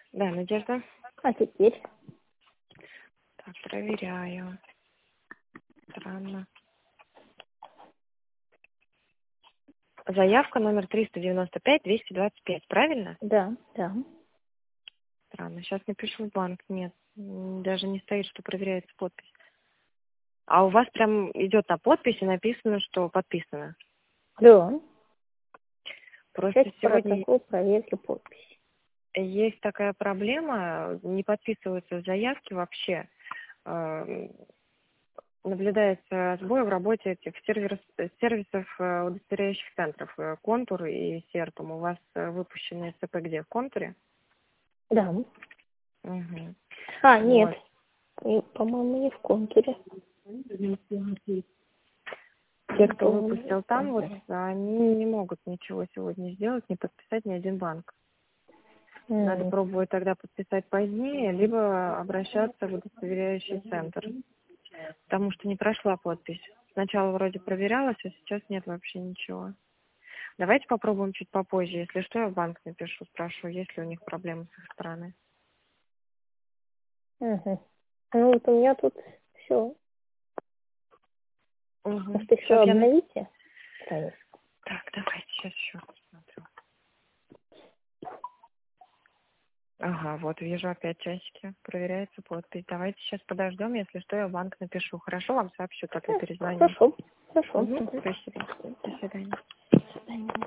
Да, Надежда. А теперь? Так, проверяю. Странно. Заявка номер 395-225, правильно? Да, да. Странно. Сейчас напишу в банк. Нет, даже не стоит, что проверяется подпись. А у вас прям идет на подпись и написано, что подписано. Да. Просто Часть сегодня протокол проверки подписи. есть такая проблема, не подписываются заявки вообще. Наблюдается сбой в работе этих сервисов удостоверяющих центров, Контур и Серпом. У вас выпущенные СП где? В Контуре? Да. Угу. А, нет. Вот. По-моему, не в контуре. Те, кто По-моему, не выпустил в там, вот контуре. они не могут ничего сегодня сделать, не подписать ни один банк. Надо пробовать тогда подписать позднее, либо обращаться в удостоверяющий центр, потому что не прошла подпись. Сначала вроде проверялась, а сейчас нет вообще ничего. Давайте попробуем чуть попозже. Если что, я в банк напишу, спрошу, есть ли у них проблемы с их стороны. Угу. Ну вот у меня тут все. Угу. Может, еще Сейчас обновите страницу? Так, давайте сейчас еще посмотрю. Ага, вот вижу опять часики. Проверяется подпись. Давайте сейчас подождем. Если что, я в банк напишу. Хорошо, вам сообщу, так и перезвоню. Хорошо. Хорошо. Угу. Мгм. Спасибо. До свидания. До свидания.